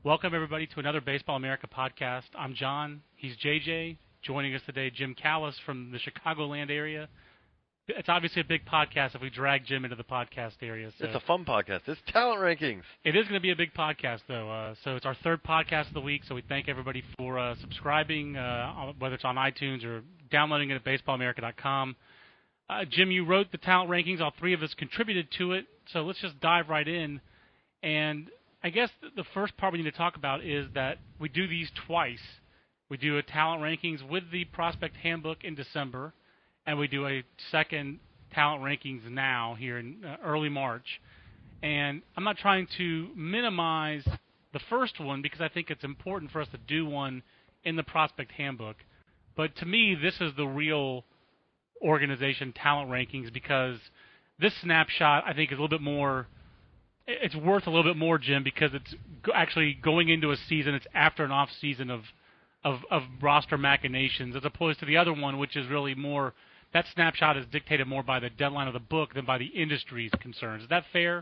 Welcome, everybody, to another Baseball America podcast. I'm John. He's JJ. Joining us today, Jim Callis from the Chicagoland area. It's obviously a big podcast if we drag Jim into the podcast area. So it's a fun podcast. It's Talent Rankings. It is going to be a big podcast, though. So it's our third podcast of the week, so we thank everybody for subscribing, whether it's on iTunes or downloading it at baseballamerica.com. Jim, you wrote the Talent Rankings. All three of us contributed to it, so let's just dive right in. And I guess the first part we need to talk about is that we do these twice. We do a Talent Rankings with the Prospect Handbook in December, and we do a second Talent Rankings now here in early March. And I'm not trying to minimize the first one because I think it's important for us to do one in the Prospect Handbook. But to me, this is the real organization Talent Rankings because this snapshot I think is a little bit more – it's worth a little bit more, Jim, because it's actually going into a season. It's after an off season of roster machinations, as opposed to the other one, which is really more that snapshot is dictated more by the deadline of the book than by the industry's concerns. Is that fair?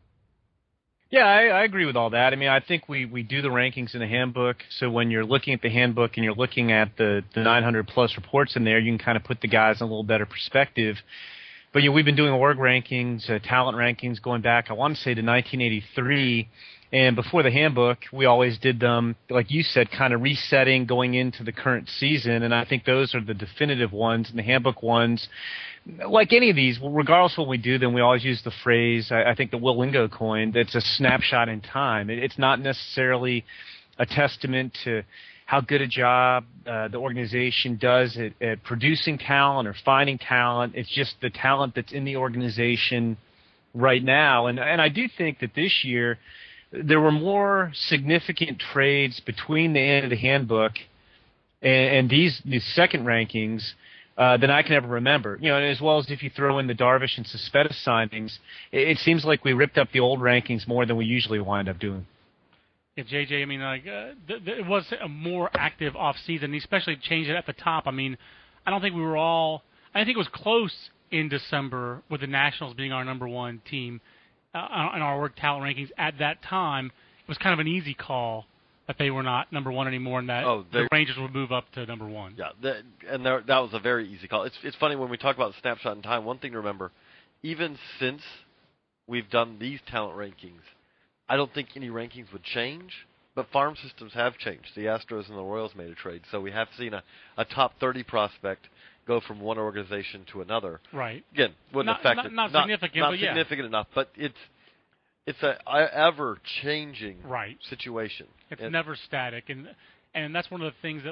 Yeah, I agree with all that. I mean, I think we do the rankings in the handbook, so when you're looking at the handbook and you're looking at the 900-plus reports in there, you can kind of put the guys in a little better perspective. But we've been doing org rankings, talent rankings going back, I want to say, to 1983. And before the handbook, we always did them, like you said, kind of resetting going into the current season. And I think those are the definitive ones. And the handbook ones, like any of these, regardless of what we do, then we always use the phrase, I think that Will Lingo coined, it's a snapshot in time. It's not necessarily a testament to how good a job the organization does at producing talent or finding talent. It's just the talent that's in the organization right now. And I do think that this year there were more significant trades between the end of the handbook and these second rankings than I can ever remember. And as well as if you throw in the Darvish and Cespedes signings, it seems like we ripped up the old rankings more than we usually wind up doing. Yeah, JJ, I mean, it was a more active off-season, especially changed it at the top. I mean, I don't think we were all – I think it was close in December with the Nationals being our number one team in our work talent rankings. At that time, it was kind of an easy call that they were not number one anymore and that the Rangers would move up to number one. Yeah, that was a very easy call. It's funny when we talk about the snapshot in time, one thing to remember, even since we've done these talent rankings, I don't think any rankings would change, but farm systems have changed. The Astros and the Royals made a trade, so we have seen a top 30 prospect go from one organization to another. Right. Again, wouldn't affect it. Not significant, not but yeah. significant enough, but it's an ever-changing situation. It's never static, and that's one of the things that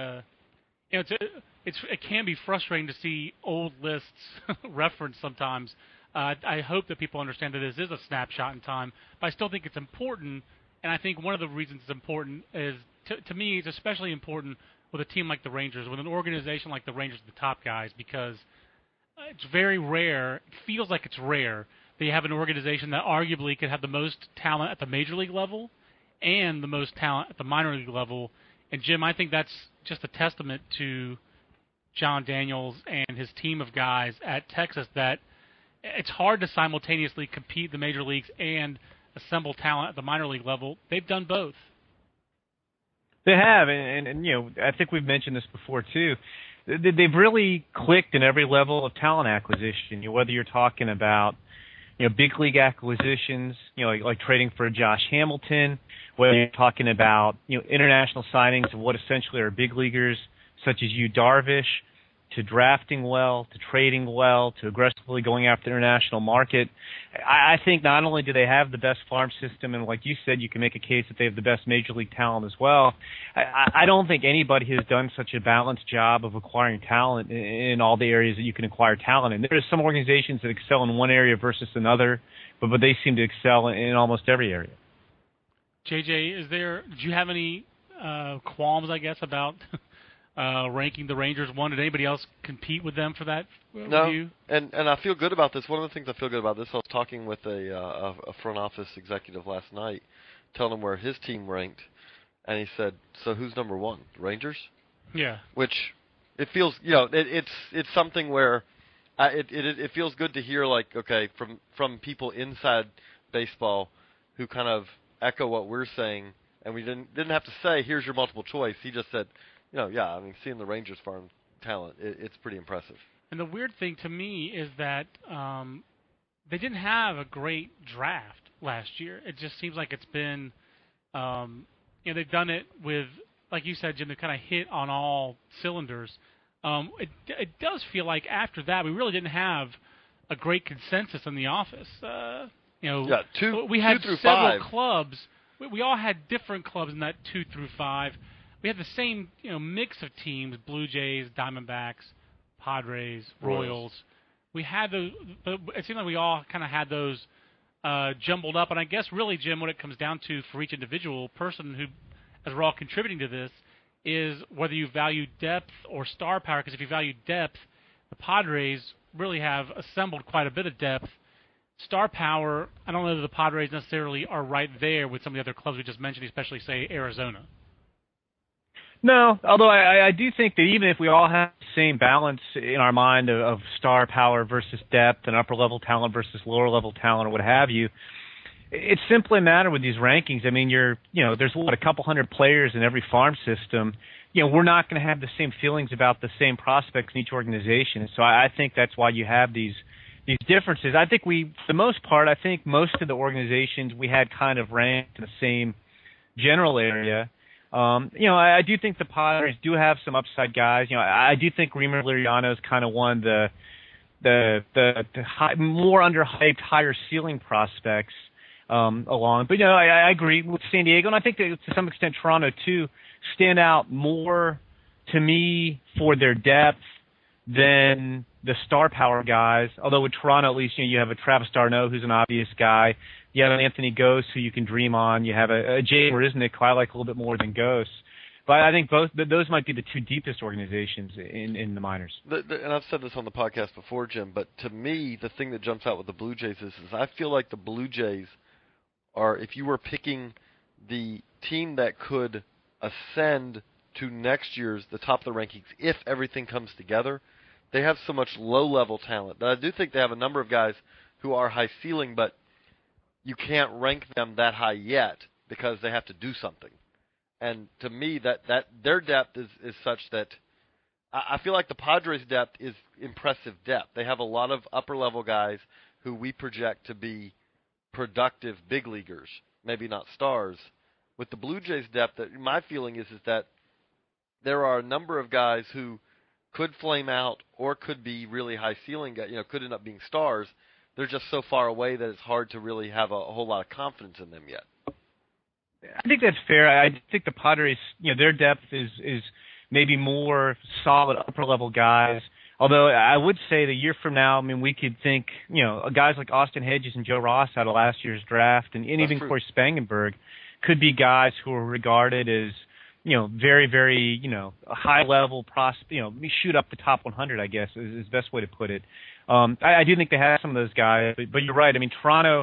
it can be frustrating to see old lists referenced sometimes. I hope that people understand that this is a snapshot in time, but I still think it's important, and I think one of the reasons it's important is, to me, it's especially important with a team like the Rangers, with an organization like the Rangers, the top guys, because it's very rare, it feels like it's rare, that you have an organization that arguably could have the most talent at the major league level and the most talent at the minor league level. And, Jim, I think that's just a testament to John Daniels and his team of guys at Texas that it's hard to simultaneously compete the major leagues and assemble talent at the minor league level. They've done both. They have, and I think we've mentioned this before too. They've really clicked in every level of talent acquisition. Whether you're talking about big league acquisitions, like trading for Josh Hamilton, whether you're talking about international signings of what essentially are big leaguers such as Yu Darvish, to drafting well, to trading well, to aggressively going after the international market. I think not only do they have the best farm system, and like you said, you can make a case that they have the best major league talent as well. I don't think anybody has done such a balanced job of acquiring talent in all the areas that you can acquire talent in. There are some organizations that excel in one area versus another, but they seem to excel in almost every area. JJ, do you have any qualms, I guess, about ranking the Rangers one? Did anybody else compete with them for that? No, and I feel good about this. One of the things I feel good about this, I was talking with a front office executive last night, telling him where his team ranked, and he said, "So who's number one? Rangers?" Yeah. Which it feels, it's something where it feels good to hear, like, okay, from people inside baseball who kind of echo what we're saying and we didn't have to say, here's your multiple choice. He just said, yeah, I mean, seeing the Rangers farm talent, it's pretty impressive. And the weird thing to me is that they didn't have a great draft last year. It just seems like it's been, they've done it with, like you said, Jim, they kind of hit on all cylinders. It does feel like after that we really didn't have a great consensus in the office. We had 2 through several 5 clubs. We all had different clubs in that 2 through 5. We had the same mix of teams: Blue Jays, Diamondbacks, Padres, Royals. We had those, but it seemed like we all kind of had those jumbled up. And I guess really, Jim, what it comes down to for each individual person who, as we're all contributing to this, is whether you value depth or star power. Because if you value depth, the Padres really have assembled quite a bit of depth. Star power, I don't know that the Padres necessarily are right there with some of the other clubs we just mentioned, especially, say, Arizona. No, although I do think that even if we all have the same balance in our mind of star power versus depth and upper-level talent versus lower-level talent or what have you, it's simply a matter with these rankings. I mean, there's a couple hundred players in every farm system. We're not going to have the same feelings about the same prospects in each organization. So I think that's why you have these differences. I think for the most part, I think most of the organizations we had kind of ranked in the same general area. I do think the Padres do have some upside guys. I do think Reimer Liriano is kind of one of the more underhyped, higher ceiling prospects along. But I agree with San Diego, and I think that to some extent Toronto too stand out more to me for their depth than the star power guys. Although with Toronto, at least you have a Travis d'Arnaud who's an obvious guy. You have an Anthony Gose who you can dream on. You have a Jay Marisnick who I like a little bit more than Gose. But I think those might be the 2 deepest organizations in the minors. And I've said this on the podcast before, Jim, but to me, the thing that jumps out with the Blue Jays is I feel like the Blue Jays are, if you were picking the team that could ascend to next year's, the top of the rankings, if everything comes together, they have so much low-level talent that I do think they have a number of guys who are high ceiling, but you can't rank them that high yet because they have to do something. And to me, that their depth is such that I feel like the Padres' depth is impressive depth. They have a lot of upper-level guys who we project to be productive big leaguers, maybe not stars. With the Blue Jays' depth, my feeling is that there are a number of guys who could flame out or could be really high ceiling guys, could end up being stars. They're just so far away that it's hard to really have a whole lot of confidence in them yet. I think that's fair. I think the Padres, their depth is maybe more solid upper-level guys. Although I would say that a year from now, I mean, we could think, guys like Austin Hedges and Joe Ross out of last year's draft, and even Corey Spangenberg could be guys who are regarded as, very, very, high-level prospect, shoot up the top 100, I guess, is the best way to put it. I do think they have some of those guys, but you're right. I mean, Toronto,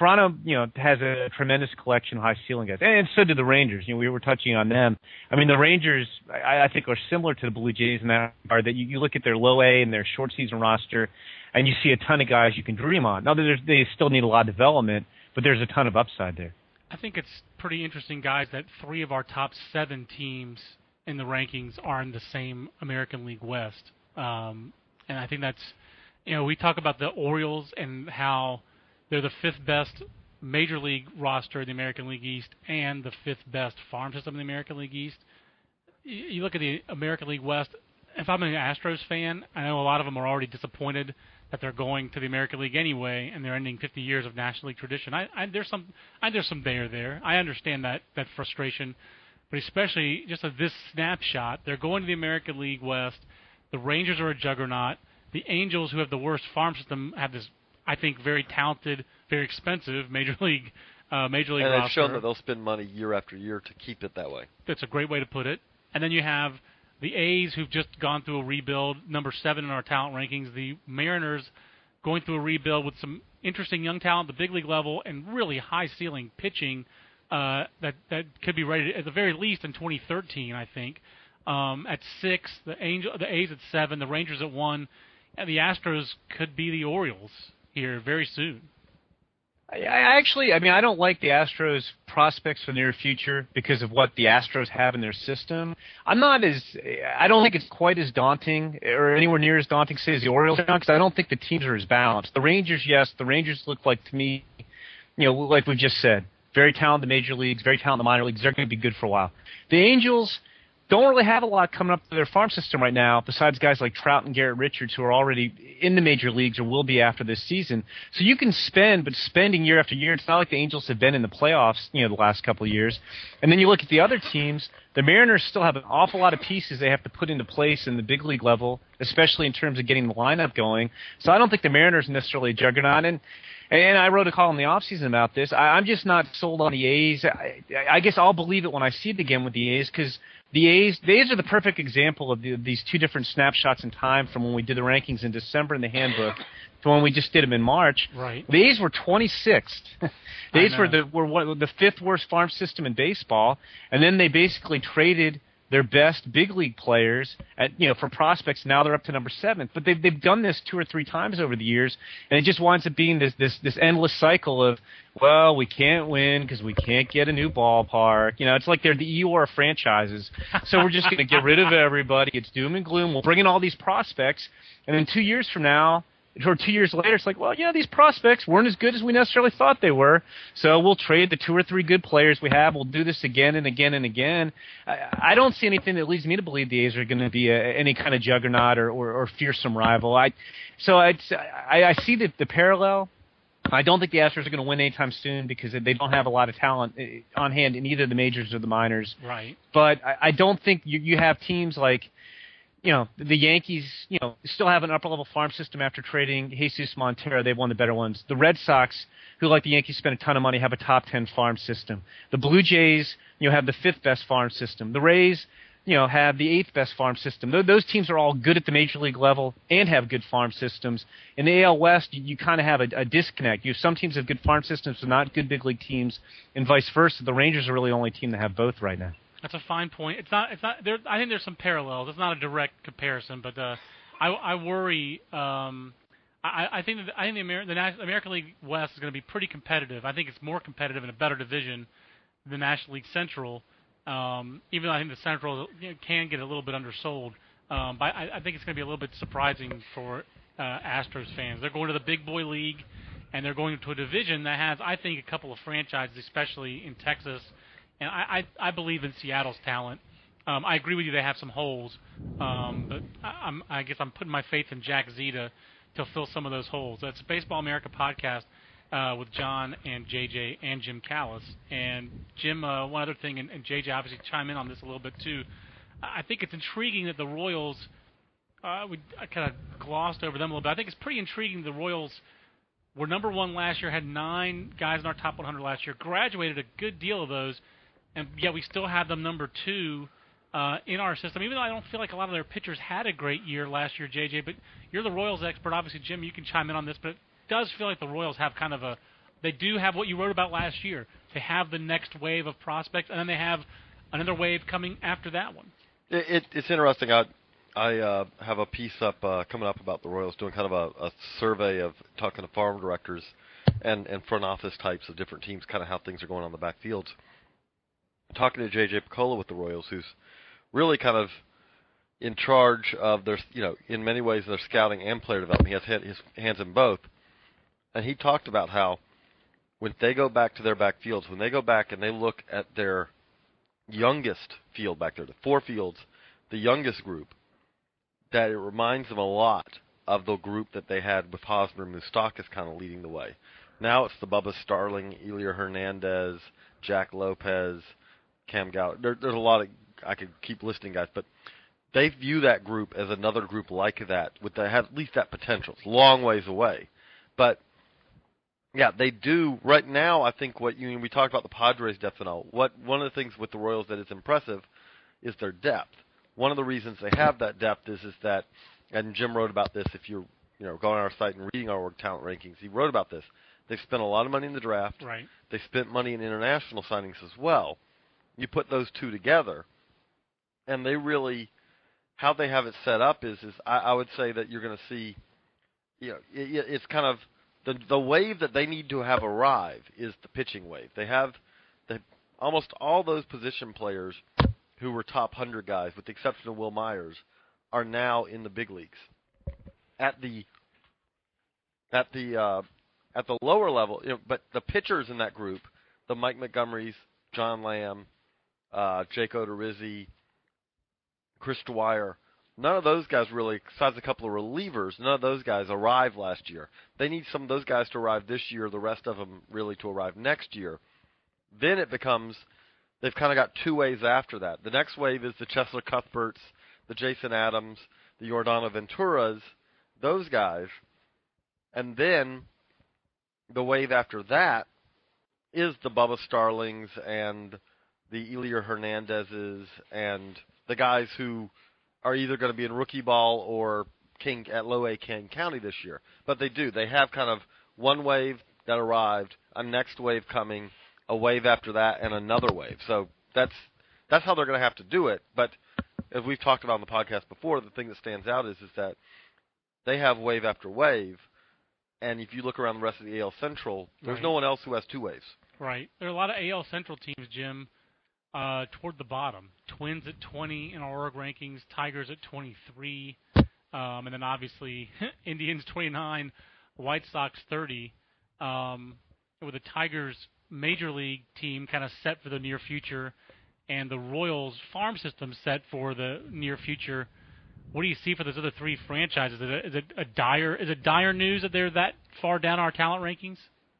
has a tremendous collection of high ceiling guys, and so do the Rangers. We were touching on them. I mean, the Rangers, I think, are similar to the Blue Jays in that regard. That you look at their low A and their short season roster, and you see a ton of guys you can dream on. Now, they still need a lot of development, but there's a ton of upside there. I think it's pretty interesting, guys, that 3 of our top 7 teams in the rankings are in the same American League West, and I think that's. We talk about the Orioles and how they're the 5th best major league roster in the American League East and the 5th best farm system in the American League East. You look at the American League West, if I'm an Astros fan, I know a lot of them are already disappointed that they're going to the American League anyway and they're ending 50 years of National League tradition. There's some there. I understand that frustration, but especially just at this snapshot, they're going to the American League West. The Rangers are a juggernaut. The Angels, who have the worst farm system, have this, I think, very talented, very expensive major league roster. And they've shown that they'll spend money year after year to keep it that way. That's a great way to put it. And then you have the A's, who've just gone through a rebuild, number 7 in our talent rankings. The Mariners going through a rebuild with some interesting young talent at the big league level and really high ceiling pitching that could be ready at the very least in 2013, I think. At 6, the A's at 7, the Rangers at 1. And the Astros could be the Orioles here very soon. I don't like the Astros' prospects for the near future because of what the Astros have in their system. I don't think it's quite as daunting or anywhere near as daunting, say, as the Orioles, because I don't think the teams are as balanced. The Rangers, yes, the Rangers look like, to me, like we've just said, very talented major leagues, very talented minor leagues. They're going to be good for a while. The Angels don't really have a lot coming up to their farm system right now, besides guys like Trout and Garrett Richards, who are already in the major leagues or will be after this season. So you can spend, but spending year after year, it's not like the Angels have been in the playoffs, the last couple of years. And then you look at the other teams, the Mariners still have an awful lot of pieces they have to put into place in the big league level, especially in terms of getting the lineup going. So I don't think the Mariners are necessarily a juggernaut. And I wrote a column in the offseason about this. I'm just not sold on the A's. I guess I'll believe it when I see it again with the A's, because the A's are the perfect example of these two different snapshots in time from when we did the rankings in December in the handbook to when we just did them in March. Right. The A's were 26th. The A's were the fifth worst farm system in baseball, and then they basically traded their best big league players for prospects. Now they're up to number 7. But they've done this 2 or 3 times over the years, and it just winds up being this endless cycle of, well, we can't win because we can't get a new ballpark. It's like they're the Eeyore franchises. So we're just going to get rid of everybody. It's doom and gloom. We'll bring in all these prospects, and then 2 years from now, or 2 years later, it's like, well, these prospects weren't as good as we necessarily thought they were, so we'll trade the 2 or 3 good players we have. We'll do this again and again and again. I don't see anything that leads me to believe the A's are going to be any kind of juggernaut or fearsome rival. I see the parallel. I don't think the Astros are going to win anytime soon because they don't have a lot of talent on hand in either the majors or the minors. Right. But I don't think you have teams like, the Yankees, still have an upper-level farm system after trading Jesus Montero. They've won the better ones. The Red Sox, who, like the Yankees, spend a ton of money, have a top 10 farm system. The Blue Jays, have the 5th best farm system. The Rays, have the 8th best farm system. Those teams are all good at the major league level and have good farm systems. In the AL West, you kind of have a disconnect. Some teams have good farm systems, but not good big league teams, and vice versa. The Rangers are really the only team that have both right now. That's a fine point. It's not. There. I think there's some parallels. It's not a direct comparison, but I worry. I think the American League West is going to be pretty competitive. I think it's more competitive in a better division than the National League Central. Even though I think the Central can get a little bit undersold, but I think it's going to be a little bit surprising for Astros fans. They're going to the Big Boy League, and they're going to a division that has, I think, a couple of franchises, especially in Texas. And I believe in Seattle's talent. I agree with you; they have some holes, but I guess I'm putting my faith in Jack Z to fill some of those holes. That's a Baseball America podcast with John and JJ and Jim Callis. And Jim, one other thing, and JJ obviously chime in on this a little bit too. I think it's intriguing that the Royals. I kind of glossed over them a little bit. I think it's pretty intriguing. The Royals were number 1 last year, had 9 guys in our top 100 last year, graduated a good deal of those. And yet we still have them number 2 in our system, even though I don't feel like a lot of their pitchers had a great year last year, JJ. But you're the Royals expert. Obviously, Jim, you can chime in on this, but it does feel like the Royals have kind of they do have what you wrote about last year. They have the next wave of prospects, and then they have another wave coming after that one. It's interesting. I have a piece up coming up about the Royals, doing kind of a survey of talking to farm directors and front office types of different teams, kind of how things are going on the backfields. Talking to J.J. Picola with the Royals, who's really kind of in charge of their, in many ways, their scouting and player development. He has his hands in both. And he talked about how when they go back to their backfields, when they go back and they look at their youngest field back there, the 4 fields, the youngest group, that it reminds them a lot of the group that they had with Hosmer and Moustakas kind of leading the way. Now it's the Bubba Starling, Elia Hernandez, Jack Lopez, Cam Gallagher. There's a lot of, I could keep listing guys, but they view that group as another group like that, that has at least that potential. It's a long ways away. But, yeah, they do. Right now, I think we talked about the Padres' depth and all. One of the things with the Royals that is impressive is their depth. One of the reasons they have that depth is that, and Jim wrote about this if you're going on our site and reading our talent rankings, he wrote about this. They've spent a lot of money in the draft. Right. They spent money in international signings as well. You put those two together, and they really, how they have it set up is I would say that you're going to see, it's kind of the wave that they need to have arrive is the pitching wave. They have almost all those position players who were top 100 guys, with the exception of Will Myers, are now in the big leagues. At the lower level, but the pitchers in that group, the Mike Montgomerys, John Lamb, Jake Odorizzi, Chris Dwyer, none of those guys really, besides a couple of relievers, none of those guys arrived last year. They need some of those guys to arrive this year, the rest of them really to arrive next year. Then it becomes, they've kind of got two waves after that. The next wave is the Cheslor Cuthberts, the Jason Adams, the Yordano Venturas, those guys. And then the wave after that is the Bubba Starlings and the Elier Hernandezes and the guys who are either going to be in rookie ball or at Low A King County this year. But they have kind of one wave that arrived, a next wave coming, a wave after that, and another wave. So that's how they're going to have to do it. But as we've talked about on the podcast before, the thing that stands out is that they have wave after wave, and if you look around the rest of the AL Central, there's no one else who has two waves. Right. There are a lot of AL Central teams, Jim, toward the bottom. Twins at 20 in our org rankings, Tigers at 23, and then obviously Indians 29, White Sox 30, with the Tigers major league team kind of set for the near future, and the Royals farm system set for the near future. What do you see for those other three franchises? Is it dire news that they're that far down our talent rankings?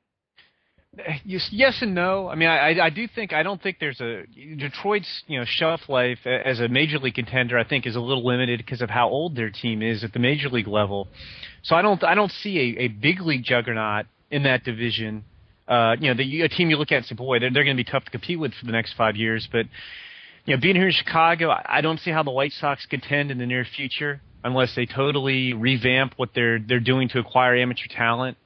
Yes and no. I mean, I don't think there's Detroit's shelf life as a major league contender. I think is a little limited because of how old their team is at the major league level. So I don't see a big league juggernaut in that division. A team you look at and say, boy, they're going to be tough to compete with for the next 5 years. But being here in Chicago, I don't see how the White Sox contend in the near future unless they totally revamp what they're doing to acquire amateur talent.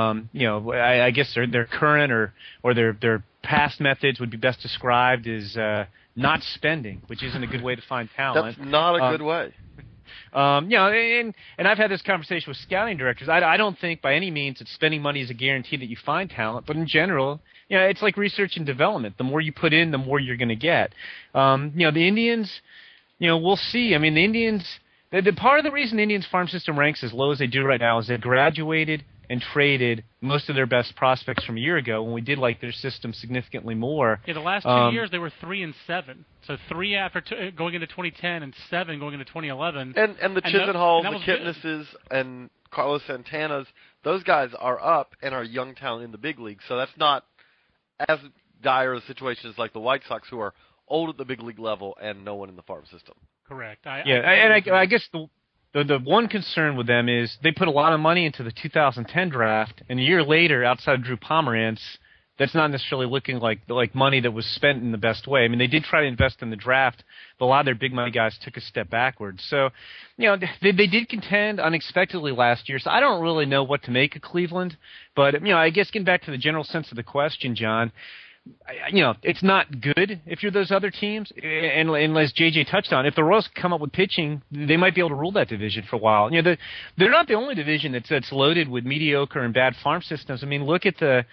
I guess their current or their past methods would be best described as not spending, which isn't a good way to find talent. That's not a good way. And I've had this conversation with scouting directors. I don't think by any means that spending money is a guarantee that you find talent, but in general, it's like research and development. The more you put in, the more you're going to get. The Indians, we'll see. I mean, the Indians, the part of the reason the Indians farm system ranks as low as they do right now is they graduated and traded most of their best prospects from a year ago when we did like their system significantly more. Yeah, the last 2 years they were 3 and 7. So 3 after going into 2010 and 7 going into 2011. And the Chisenhalls, the Kipnises, and Carlos Santanas, those guys are up and are young talent in the big league. So that's not as dire a situation as like the White Sox, who are old at the big league level and no one in the farm system. Correct. I guess the one concern with them is they put a lot of money into the 2010 draft, and a year later, outside of Drew Pomerantz, that's not necessarily looking like money that was spent in the best way. I mean, they did try to invest in the draft, but a lot of their big money guys took a step backwards. So, they did contend unexpectedly last year, so I don't really know what to make of Cleveland. But, I guess getting back to the general sense of the question, John, it's not good if you're those other teams. And as JJ touched on, if the Royals come up with pitching, they might be able to rule that division for a while. They're not the only division that's loaded with mediocre and bad farm systems. I mean, look at the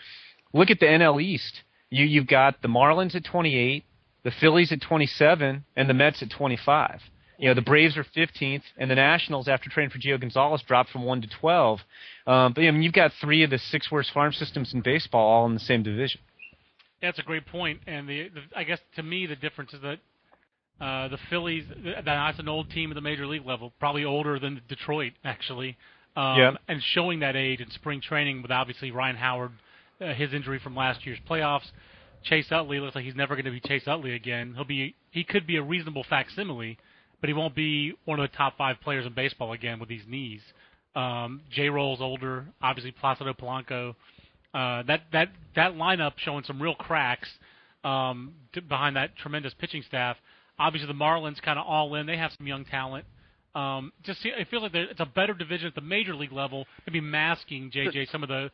NL East. You've got the Marlins at 28, the Phillies at 27, and the Mets at 25. The Braves are 15th, and the Nationals, after trading for Gio Gonzalez, dropped from 1 to 12. But you've got 3 of the 6 worst farm systems in baseball all in the same division. That's a great point, and I guess to me the difference is that the Phillies, that's an old team at the major league level, probably older than Detroit actually, and showing that age in spring training with obviously Ryan Howard, his injury from last year's playoffs. Chase Utley looks like he's never going to be Chase Utley again. He could be a reasonable facsimile, but he won't be one of the top 5 players in baseball again with these knees. J-Roll's older, obviously Placido Polanco. That lineup showing some real cracks behind that tremendous pitching staff. Obviously, the Marlins kind of all in. They have some young talent. It feels like it's a better division at the major league level. Maybe masking some of the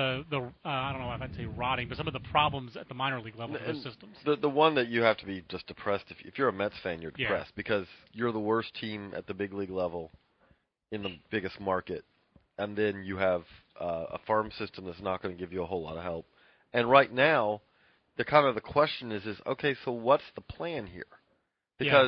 I don't know if I'd say rotting, but some of the problems at the minor league level for those systems. The one that you have to be just depressed if you're a Mets fan, you're depressed because you're the worst team at the big league level in the biggest market, and then you have a farm system that's not going to give you a whole lot of help. And right now, the question is okay, so what's the plan here? Because,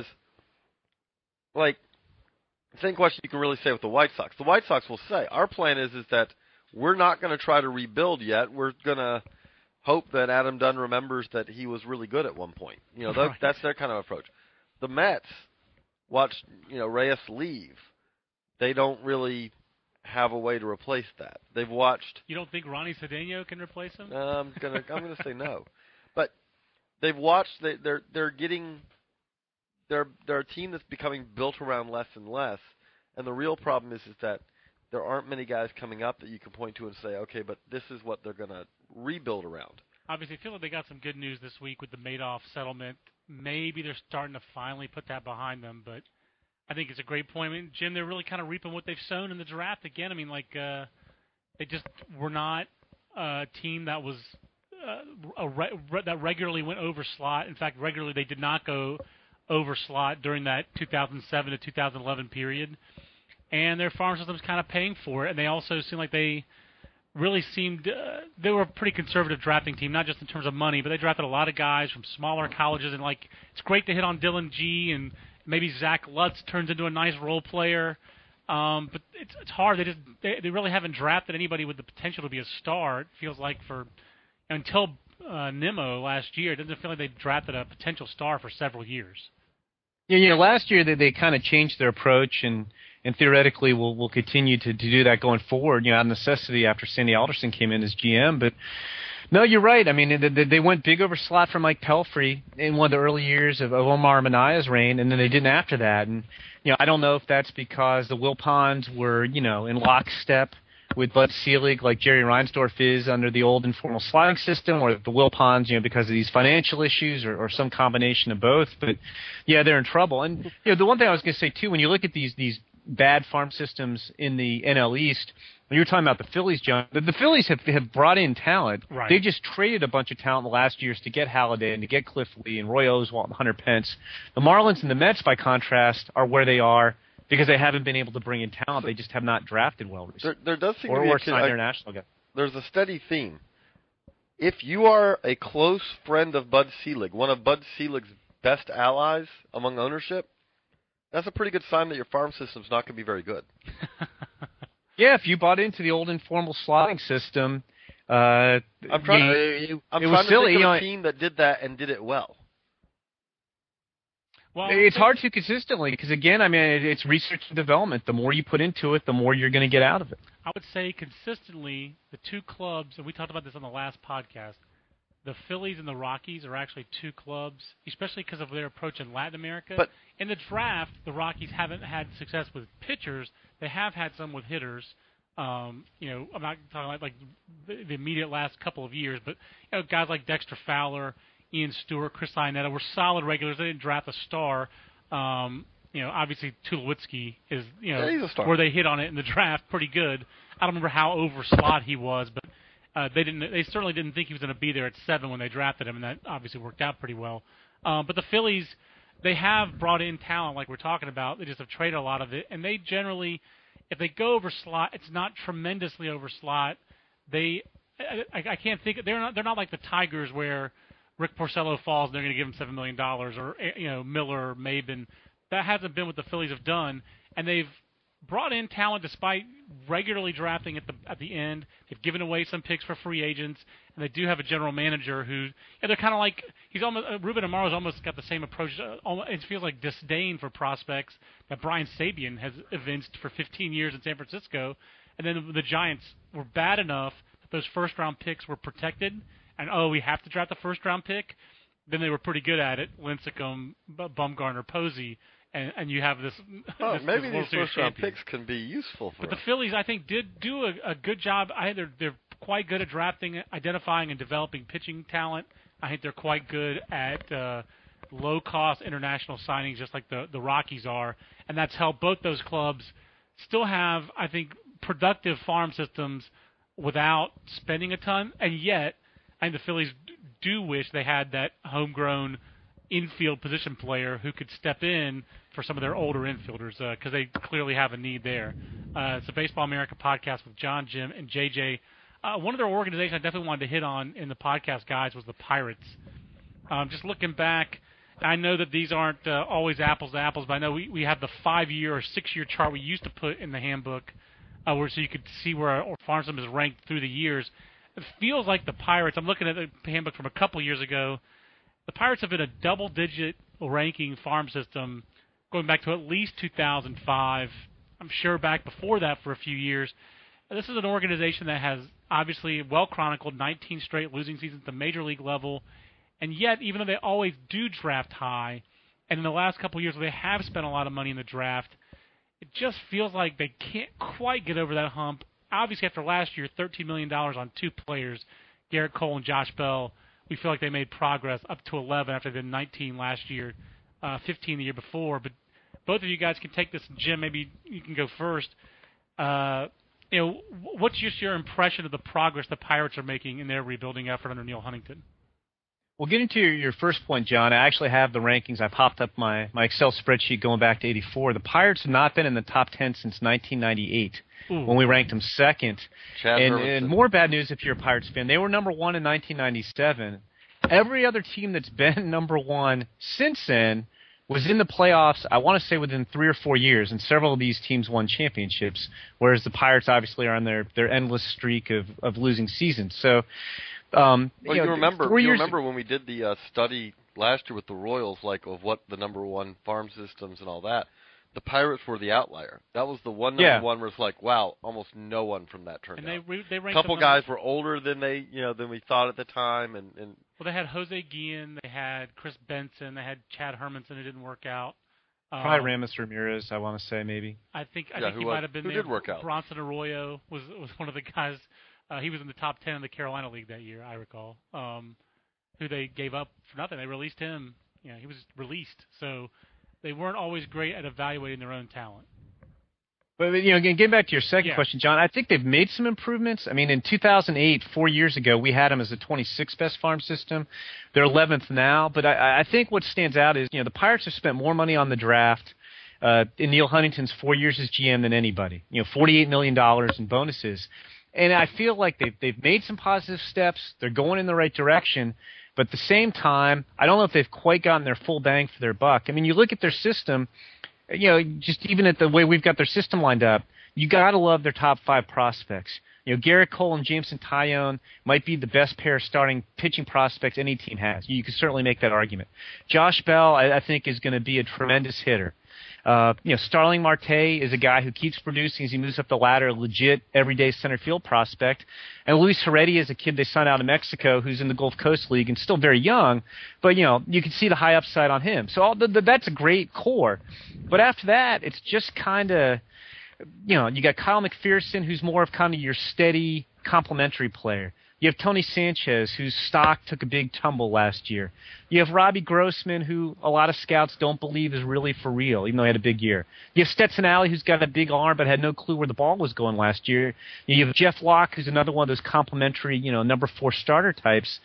like, the same question you can really say with the White Sox. The White Sox will say, our plan is that we're not going to try to rebuild yet. We're going to hope that Adam Dunn remembers that he was really good at one point. That's their kind of approach. The Mets watch, Reyes leave. They don't really have a way to replace that. They've watched. You don't think Ronnie Cedeno can replace him? I'm gonna say no, but they've watched. They're getting. They're a team that's becoming built around less and less, and the real problem is that there aren't many guys coming up that you can point to and say, okay, but this is what they're gonna rebuild around. Obviously, I feel like they got some good news this week with the Madoff settlement. Maybe they're starting to finally put that behind them, but I think it's a great point. I mean, Jim, they're really kind of reaping what they've sown in the draft again. I mean, they just were not a team that was that regularly went over slot. In fact, regularly they did not go over slot during that 2007 to 2011 period. And their farm system's kind of paying for it. And they also seem like they really seemed they were a pretty conservative drafting team, not just in terms of money, but they drafted a lot of guys from smaller colleges. And, it's great to hit on Dylan G and maybe Zach Lutz turns into a nice role player, but it's hard. They really haven't drafted anybody with the potential to be a star. It feels like until Nimmo last year, it doesn't feel like they've drafted a potential star for several years. Yeah, last year they kind of changed their approach and theoretically will continue to do that going forward. Out of necessity after Sandy Alderson came in as GM, but. No, you're right. I mean, they went big over slot for Mike Pelfrey in one of the early years of Omar Manaya's reign, and then they didn't after that. And, I don't know if that's because the Wilpons were, in lockstep with Bud Selig like Jerry Reinsdorf is under the old informal slotting system, or the Wilpons, because of these financial issues or some combination of both. But, yeah, they're in trouble. And, the one thing I was going to say, too, when you look at these bad farm systems in the NL East, when you were talking about the Phillies, John, the Phillies have brought in talent. Right. They just traded a bunch of talent in the last years to get Halladay and to get Cliff Lee and Roy Oswalt and Hunter Pence. The Marlins and the Mets, by contrast, are where they are because they haven't been able to bring in talent. They just have not drafted well recently. There does seem to be signed international guys. There's a steady theme. If you are a close friend of Bud Selig, one of Bud Selig's best allies among ownership, that's a pretty good sign that your farm system's not going to be very good. Yeah, if you bought into the old informal slotting system, I'm trying to think of a team that did that and did it well. Well, it's hard to consistently because, again, it's research and development. The more you put into it, the more you're going to get out of it. I would say consistently the two clubs, and we talked about this on the last podcast, the Phillies and the Rockies are actually two clubs, especially because of their approach in Latin America. But in the draft, the Rockies haven't had success with pitchers. They have had some with hitters. I'm not talking like the immediate last couple of years, but guys like Dexter Fowler, Ian Stewart, Chris Iannetta were solid regulars. They didn't draft a star. Obviously Tulowitzki is he's a star. Where they hit on it in the draft pretty good. I don't remember how over slot he was, but they certainly didn't think he was going to be there at 7 when they drafted him, and that obviously worked out pretty well. But the Phillies, they have brought in talent like we're talking about. They just have traded a lot of it, and they generally, if they go over slot, it's not tremendously over slot. I can't think. They're not like the Tigers where Rick Porcello falls and they're going to give him $7 million, or Miller, Maben. That hasn't been what the Phillies have done, and they've brought in talent despite regularly drafting at the end. They've given away some picks for free agents, and they do have a general manager who they're kind of like Ruben Amaro's almost got the same approach. It feels like disdain for prospects that Brian Sabean has evinced for 15 years in San Francisco, and then the Giants were bad enough that those first round picks were protected, and we have to draft the first round pick. Then they were pretty good at it. Lincecum, Bumgarner, Posey. And you have this. Maybe this these first-round picks can be useful for But us. the Phillies, I think, did do a good job. They're quite good at drafting, identifying, and developing pitching talent. I think they're quite good at low-cost international signings, just like the Rockies are. And that's helped both those clubs still have, I think, productive farm systems without spending a ton. And yet, I think the Phillies do wish they had that homegrown infield position player who could step in for some of their older infielders because they clearly have a need there. It's a Baseball America podcast with John, Jim, and JJ. One of their organizations I definitely wanted to hit on in the podcast, guys, was the Pirates. Just looking back, I know that these aren't always apples to apples, but I know we have the 5-year or 6-year chart we used to put in the handbook where so you could see where our farm system is ranked through the years. It feels like the Pirates, I'm looking at the handbook from a couple years ago, the Pirates have been a double-digit ranking farm system going back to at least 2005. I'm sure back before that for a few years. This is an organization that has obviously well-chronicled 19 straight losing seasons at the major league level, and yet, even though they always do draft high, and in the last couple of years they have spent a lot of money in the draft, it just feels like they can't quite get over that hump. Obviously, after last year, $13 million on 2 players, Garrett Cole and Josh Bell, we feel like they made progress up to 11 after they did 19 last year, 15 the year before. But both of you guys can take this. Jim, maybe you can go first. What's just your impression of the progress the Pirates are making in their rebuilding effort under Neil Huntington? Well, getting to your first point, John, I actually have the rankings. I popped up my Excel spreadsheet going back to '84. The Pirates have not been in the top 10 since 1998 when we ranked them second. And more bad news if you're a Pirates fan. They were number 1 in 1997. Every other team that's been number 1 since then was in the playoffs, I want to say within 3 or 4 years, and several of these teams won championships, whereas the Pirates obviously are on their endless streak of losing seasons. So, you remember when we did the study last year with the Royals, like of what the number 1 farm systems and all that. The Pirates were the outlier. That was the one number one where it's like, wow, almost no one from that turned out. They ranked a couple guys were older than than we thought at the time, and well, they had Jose Guillen, they had Chris Benson, they had Chad Hermanson who didn't work out. Probably Ramis Ramirez, I want to say maybe. I think he might have been there. Who did work out? Bronson Arroyo was one of the guys. He was in the top 10 in the Carolina League that year, I recall. Who they gave up for nothing. They released him. He was released. So they weren't always great at evaluating their own talent. But getting back to your second question, John, I think they've made some improvements. I mean, in 2008, 4 years ago, we had them as the 26th best farm system. They're 11th now. But I think what stands out is, the Pirates have spent more money on the draft in Neil Huntington's 4 years as GM than anybody. $48 million in bonuses. And I feel like they've made some positive steps. They're going in the right direction. But at the same time, I don't know if they've quite gotten their full bang for their buck. I mean, you look at their system, just even at the way we've got their system lined up, you got to love their top 5 prospects. Garrett Cole and Jameson Taillon might be the best pair of starting pitching prospects any team has. You can certainly make that argument. Josh Bell, I think, is going to be a tremendous hitter. Starling Marte is a guy who keeps producing as he moves up the ladder, a legit everyday center field prospect. And Luis Heredia is a kid they signed out of Mexico who's in the Gulf Coast League and still very young, but you can see the high upside on him. So that's a great core. But after that, it's just kind of, you got Kyle McPherson, who's more of kind of your steady complementary player. You have Tony Sanchez, whose stock took a big tumble last year. You have Robbie Grossman, who a lot of scouts don't believe is really for real, even though he had a big year. You have Stetson Alley, who's got a big arm but had no clue where the ball was going last year. You have Jeff Locke, who's another one of those complementary, number 4 starter types.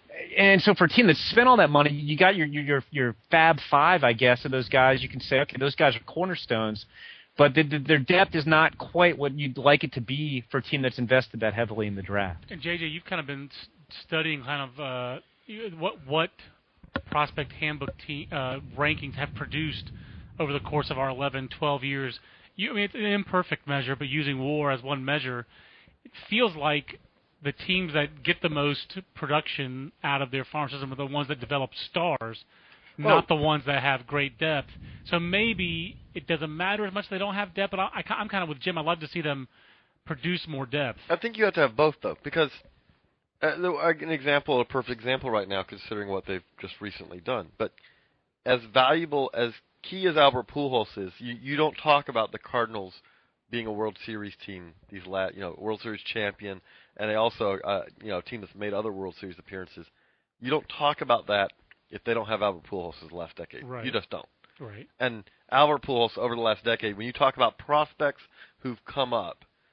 And so for a team that spent all that money, you got your Fab 5, I guess, of those guys. You can say, okay, those guys are cornerstones. But their depth is not quite what you'd like it to be for a team that's invested that heavily in the draft. And JJ, you've kind of been studying kind of what prospect handbook rankings have produced over the course of our 11, 12 years. It's an imperfect measure, but using WAR as one measure, it feels like the teams that get the most production out of their farm system are the ones that develop stars, not the ones that have great depth. So maybe it doesn't matter as much if they don't have depth, but I'm kind of with Jim. I'd love to see them produce more depth. I think you have to have both, though, because a perfect example right now, considering what they've just recently done. But as valuable, as key as Albert Pujols is, you don't talk about the Cardinals being a World Series team, World Series champion, and they also, a team that's made other World Series appearances. You don't talk about that if they don't have Albert Pujols the last decade. Right. You just don't. Right. And Albert Pujols over the last decade, when you talk about prospects who've come up,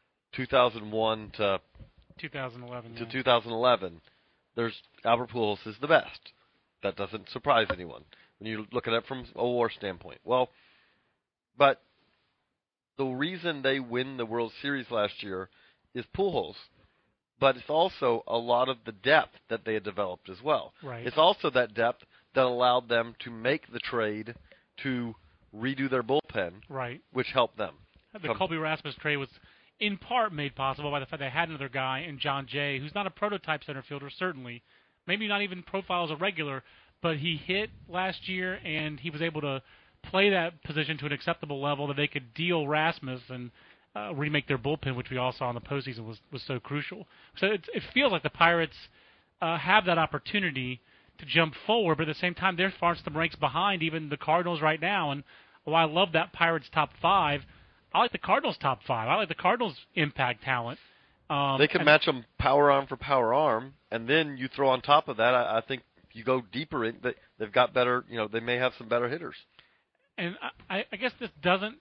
2001 to 2011, there's Albert Pujols is the best. That doesn't surprise anyone when you look at it from a WAR standpoint. Well, but the reason they win the World Series last year is Pujols, but it's also a lot of the depth that they had developed as well. Right. It's also that depth that allowed them to make the trade to redo their bullpen, right, which helped them. The Colby Rasmus trade was in part made possible by the fact they had another guy in John Jay, who's not a prototype center fielder, certainly. Maybe not even profile as a regular, but he hit last year, and he was able to play that position to an acceptable level that they could deal Rasmus and remake their bullpen, which we all saw in the postseason was so crucial. So it feels like the Pirates have that opportunity to jump forward, but at the same time, they're far some ranks behind even the Cardinals right now. And while I love that Pirates top 5, I like the Cardinals top 5. I like the Cardinals impact talent. They can match them power arm for power arm, and then you throw on top of that, I think you go deeper in. They've got better, they may have some better hitters. And I guess this doesn't.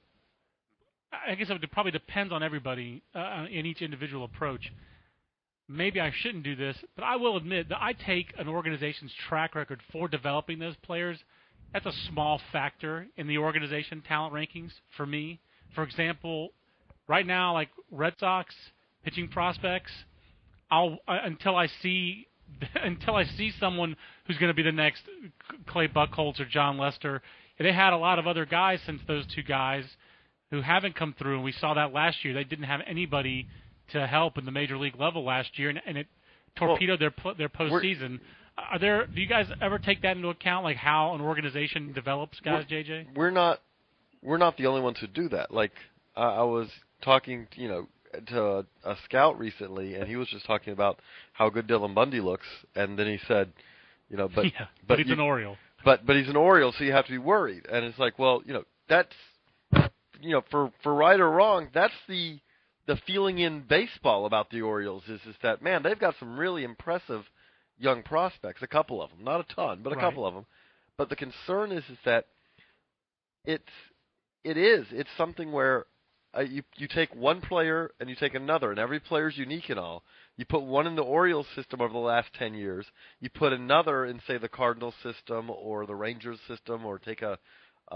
I guess it probably depends on everybody in each individual approach. Maybe I shouldn't do this, but I will admit that I take an organization's track record for developing those players. That's a small factor in the organization talent rankings for me. For example, right now, like Red Sox pitching prospects, until I see someone who's going to be the next Clay Buchholz or John Lester. They had a lot of other guys since those two guys who haven't come through, and we saw that last year. They didn't have anybody to help in the major league level last year, and it torpedoed their postseason. Do you guys ever take that into account, like how an organization develops guys, JJ? We're not the only ones who do that. Like I was talking, to a scout recently, and he was just talking about how good Dylan Bundy looks, and then he said, but he's an Oriole. But he's an Oriole, so you have to be worried. And it's like, well, that's for right or wrong, that's the feeling in baseball about the Orioles is that, man, they've got some really impressive young prospects, a couple of them, not a ton, but a couple of them. But the concern is that it's something where you take one player and you take another, and every player's unique and all. You put one in the Orioles system over the last 10 years. You put another in, say, the Cardinals system or the Rangers system, or take the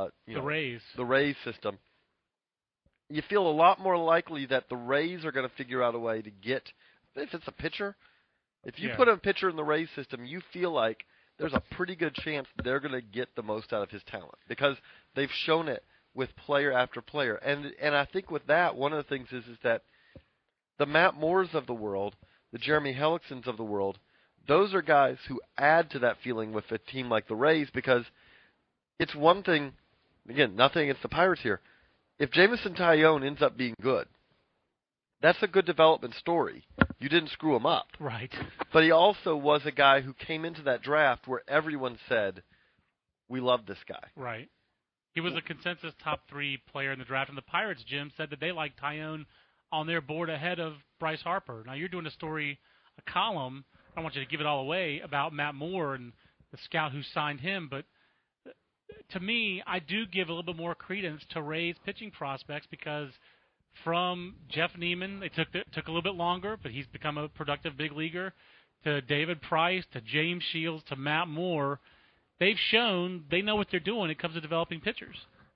Rays system. You feel a lot more likely that the Rays are going to figure out a way to get, if it's a pitcher, if you put a pitcher in the Rays system, you feel like there's a pretty good chance they're going to get the most out of his talent because they've shown it with player after player. And I think with that, one of the things is that the Matt Moores of the world, the Jeremy Hellicksons of the world, those are guys who add to that feeling with a team like the Rays, because it's one thing, again, nothing against the Pirates here. If Jameson Taillon ends up being good, that's a good development story. You didn't screw him up. Right. But he also was a guy who came into that draft where everyone said, we love this guy. Right. He was a consensus top 3 player in the draft, and the Pirates, Jim, said that they liked Taillon on their board ahead of Bryce Harper. Now, you're doing a column, I don't want you to give it all away, about Matt Moore and the scout who signed him, but to me, I do give a little bit more credence to Ray's pitching prospects, because from Jeff Neiman, it took a little bit longer, but he's become a productive big leaguer, to David Price, to James Shields, to Matt Moore. They've shown they know what they're doing when it comes to developing pitchers.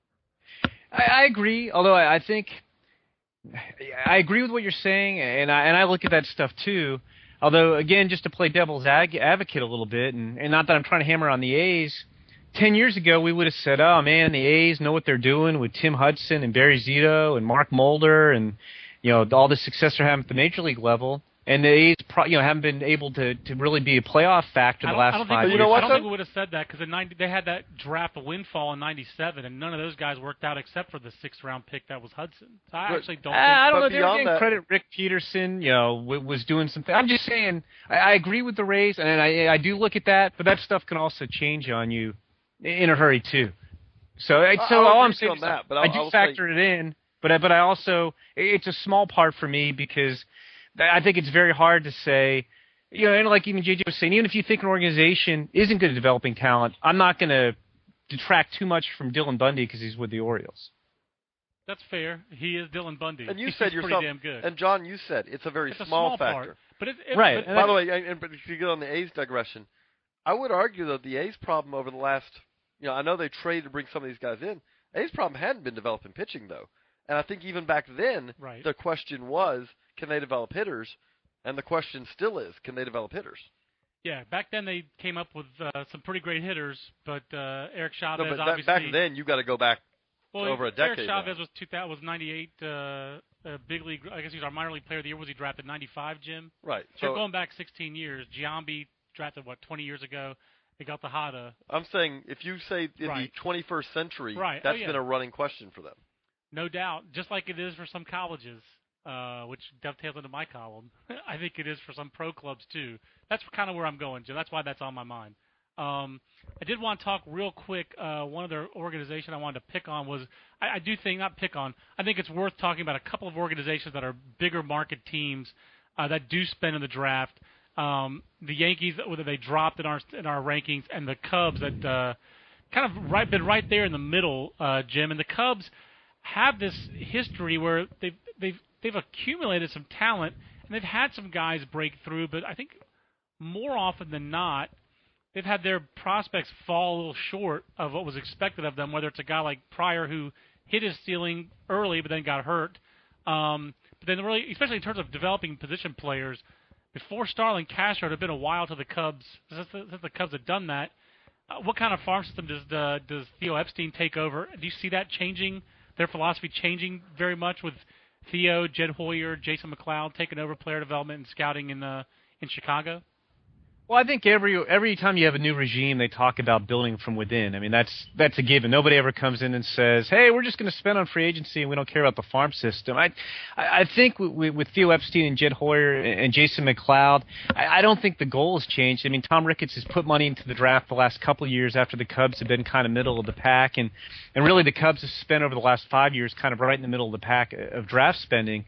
I agree, although I think I agree with what you're saying, and I look at that stuff too. Although, again, just to play devil's advocate a little bit, and not that I'm trying to hammer on the A's, 10 years ago we would have said, oh, man, the A's know what they're doing with Tim Hudson and Barry Zito and Mark Mulder and, all the success they're having at the major league level. And the A's, haven't been able to really be a playoff factor the last 5 years. I don't think we would have said that, because they had that draft, a windfall in '97, and none of those guys worked out except for the 6th-round pick that was Hudson. So I actually don't. I don't know. They were getting credit. Rick Peterson, was doing something. I'm just saying, I agree with the Rays, and I do look at that, but that stuff can also change on you in a hurry too. So all I'm saying is that, I do factor it in, but I also, it's a small part for me, because I think it's very hard to say, and like even JJ was saying, even if you think an organization isn't good at developing talent, I'm not going to detract too much from Dylan Bundy because he's with the Orioles. That's fair. He is Dylan Bundy. And you he's said yourself, pretty damn good. And John, you said it's a very it's small a factor. Part. But right. But by the way, but if you get on the A's digression, I would argue, though, the A's problem over the last, I know they traded to bring some of these guys in. A's problem hadn't been developing pitching, though. And I think even back then, right. the question was, can they develop hitters? And the question still is, can they develop hitters? Yeah, back then they came up with some pretty great hitters, but Eric Chavez No, but obviously. back then, you got to go back over a decade. Eric Chavez now. was 98 big league. I guess he was our minor league player of the year. Was he drafted 95, Jim? Right. So going back 16 years, Giambi drafted 20 years ago. They got the Hada. I'm saying if you say in right. the 21st century, right. that's been a running question for them. No doubt, just like it is for some colleges, which dovetails into my column. I think it is for some pro clubs too. That's kind of where I'm going, Jim. That's why that's on my mind. I did want to talk real quick. One other organization I wanted to pick on was, I do think, not pick on, I think it's worth talking about a couple of organizations that are bigger market teams that do spend in the draft. The Yankees, whether they dropped in our rankings, and the Cubs that kind of been right there in the middle, Jim. And the Cubs have this history where they've accumulated some talent, and they've had some guys break through, but I think more often than not, they've had their prospects fall a little short of what was expected of them, whether it's a guy like Pryor who hit his ceiling early but then got hurt. But then really, especially in terms of developing position players, before Starlin Castro, it had been a while to the Cubs, since the Cubs had done that. What kind of farm system does Theo Epstein take over? Do you see that changing, their philosophy changing very much with Theo, Jed Hoyer, Jason McLeod taking over player development and scouting in Chicago? Well, I think every time you have a new regime, they talk about building from within. I mean, that's a given. Nobody ever comes in and says, "Hey, we're just going to spend on free agency and we don't care about the farm system." I think with Theo Epstein and Jed Hoyer and Jason McLeod, I don't think the goal has changed. I mean, Tom Ricketts has put money into the draft the last couple of years after the Cubs have been kind of middle of the pack, and really the Cubs have spent over the last 5 years kind of right in the middle of the pack of draft spending.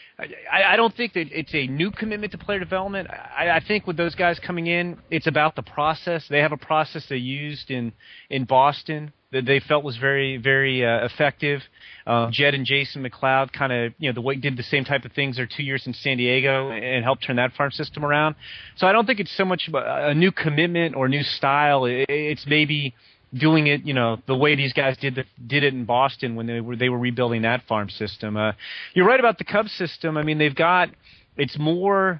I don't think that it's a new commitment to player development. I think with those guys coming in, it's about the process. They have a process they used in Boston that they felt was very, very effective. Jed and Jason McLeod kind of, did the same type of things their 2 years in San Diego and helped turn that farm system around. So I don't think it's so much a new commitment or new style. It's maybe doing it, the way these guys did it in Boston when they were rebuilding that farm system. You're right about the Cubs system. I mean, it's more,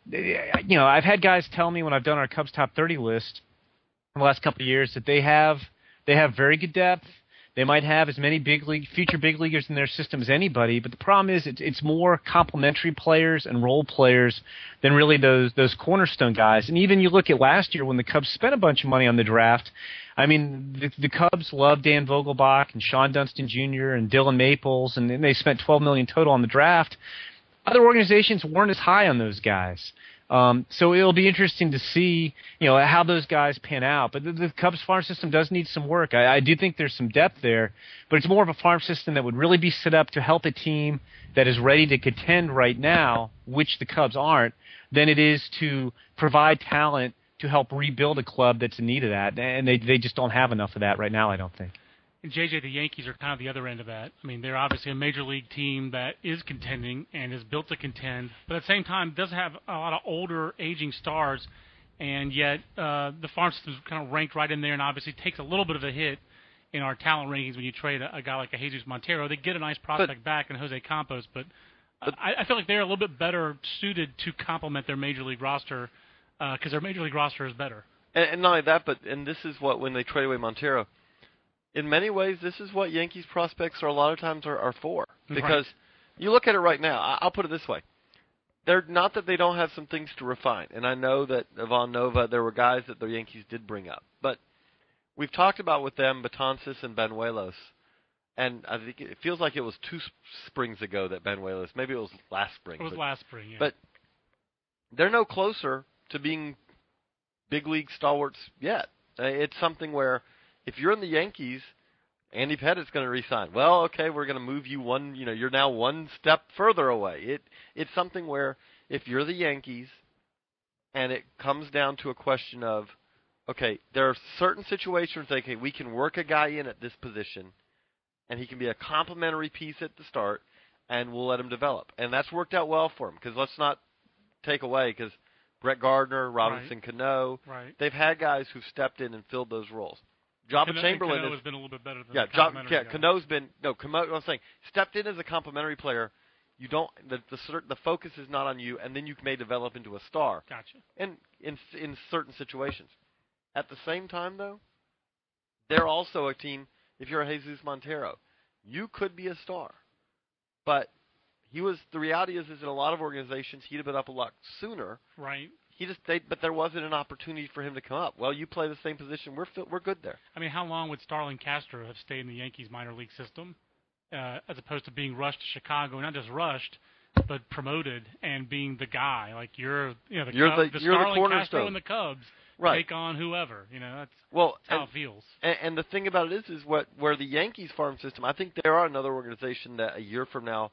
I've had guys tell me when I've done our Cubs top 30 list in the last couple of years that they have very good depth. They might have as many future big leaguers in their system as anybody, but the problem is it's more complementary players and role players than really those cornerstone guys. And even you look at last year when the Cubs spent a bunch of money on the draft. I mean, the Cubs love Dan Vogelbach and Sean Dunston Jr. and Dylan Maples, and they spent $12 million total on the draft. Other organizations weren't as high on those guys. So it'll be interesting to see, how those guys pan out. But the Cubs farm system does need some work. I do think there's some depth there, but it's more of a farm system that would really be set up to help a team that is ready to contend right now, which the Cubs aren't, than it is to provide talent to help rebuild a club that's in need of that. And they just don't have enough of that right now, I don't think. And, JJ, the Yankees are kind of the other end of that. I mean, they're obviously a major league team that is contending and is built to contend, but at the same time does have a lot of older, aging stars, and yet the farm system is kind of ranked right in there and obviously takes a little bit of a hit in our talent rankings when you trade a guy like a Jesus Montero. They get a nice prospect back in Jose Campos, but I feel like they're a little bit better suited to complement their major league roster because their major league roster is better. And not only that, and this is what, when they trade away Montero, in many ways, this is what Yankees prospects a lot of times are for. Because you look at it right now, I'll put it this way. They're not that they don't have some things to refine. And I know that Ivan Nova, there were guys that the Yankees did bring up. But we've talked about with them Betances and Banuelos. And I think it feels like it was 2 springs ago that Banuelos, maybe it was last spring. It was last spring, yeah. But they're no closer to being big league stalwarts yet. It's something where if you're in the Yankees, Andy Pettit's going to re-sign. Well, okay, we're going to move you one, you're now one step further away. It's something where if you're the Yankees and it comes down to a question of, okay, there are certain situations that, okay, we can work a guy in at this position and he can be a complementary piece at the start and we'll let him develop. And that's worked out well for him because let's not take away because Brett Gardner, Robinson Cano. Right. They've had guys who've stepped in and filled those roles. Jabba Chamberlain has been a little bit better than Cano's been I'm saying stepped in as a complimentary player. You don't the focus is not on you, and then you may develop into a star. Gotcha. And in certain situations, at the same time though, they're also a team. If you're a Jesus Montero, you could be a star, but the reality is in a lot of organizations he'd have been up a lot sooner. Right. But there wasn't an opportunity for him to come up. Well, you play the same position. We're good there. I mean, how long would Starlin Castro have stayed in the Yankees minor league system, as opposed to being rushed to Chicago? Not just rushed, but promoted and being the guy. Like you're the Starlin Castro and the Cubs take on whoever. That's how it feels. And the thing about it is where the Yankees farm system. I think there are another organization that a year from now.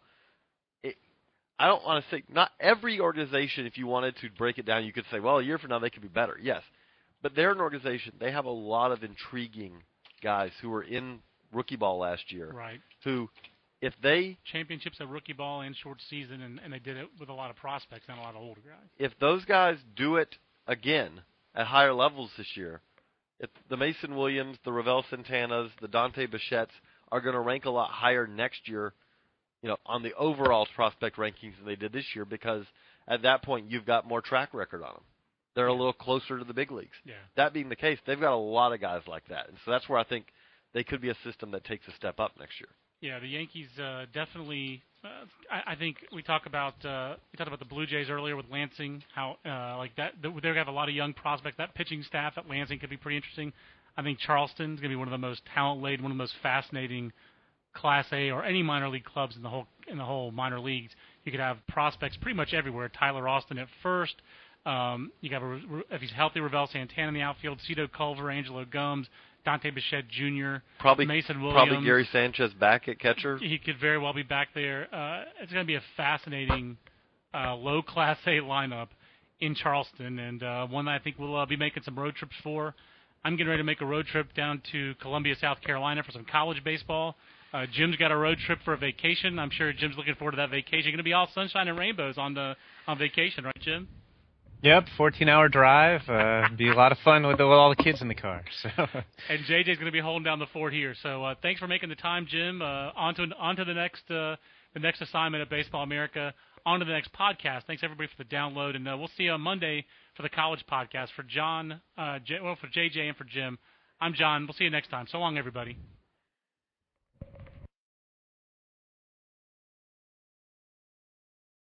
I don't want to say not every organization, if you wanted to break it down, you could say, well, a year from now they could be better. Yes. But they're an organization. They have a lot of intriguing guys who were in rookie ball last year. Right. Who, if they... Championships at rookie ball and short season, and they did it with a lot of prospects and a lot of older guys. If those guys do it again at higher levels this year, if the Mason Williams, the Ravel Santanas, the Dante Bichettes are going to rank a lot higher next year, on the overall prospect rankings than they did this year, because at that point you've got more track record on them. They're a little closer to the big leagues. Yeah. That being the case, they've got a lot of guys like that, and so that's where I think they could be a system that takes a step up next year. Yeah, the Yankees definitely. I think we talked about the Blue Jays earlier with Lansing. How like that they're gonna have a lot of young prospects. That pitching staff at Lansing could be pretty interesting. I think Charleston's gonna be one of the most talent-laden, one of the most fascinating Class A or any minor league clubs in the whole minor leagues. You could have prospects pretty much everywhere. Tyler Austin at first. You got if he's healthy, Ravel Santana in the outfield. Cito Culver, Angelo Gomes, Dante Bichette Jr., Mason Williams. Probably Gary Sanchez back at catcher. He could very well be back there. It's going to be a fascinating low Class A lineup in Charleston, and one that I think we'll be making some road trips for. I'm getting ready to make a road trip down to Columbia, South Carolina for some college baseball. Jim's got a road trip for a vacation. I'm sure Jim's looking forward to that vacation. Going to be all sunshine and rainbows on vacation, right, Jim? Yep, 14-hour drive. Be a lot of fun with all the kids in the car. So. And JJ's going to be holding down the fort here. So thanks for making the time, Jim. On to the next assignment at Baseball America. On to the next podcast. Thanks everybody for the download, and we'll see you on Monday for the college podcast. For John, for JJ, and for Jim, I'm John. We'll see you next time. So long, everybody.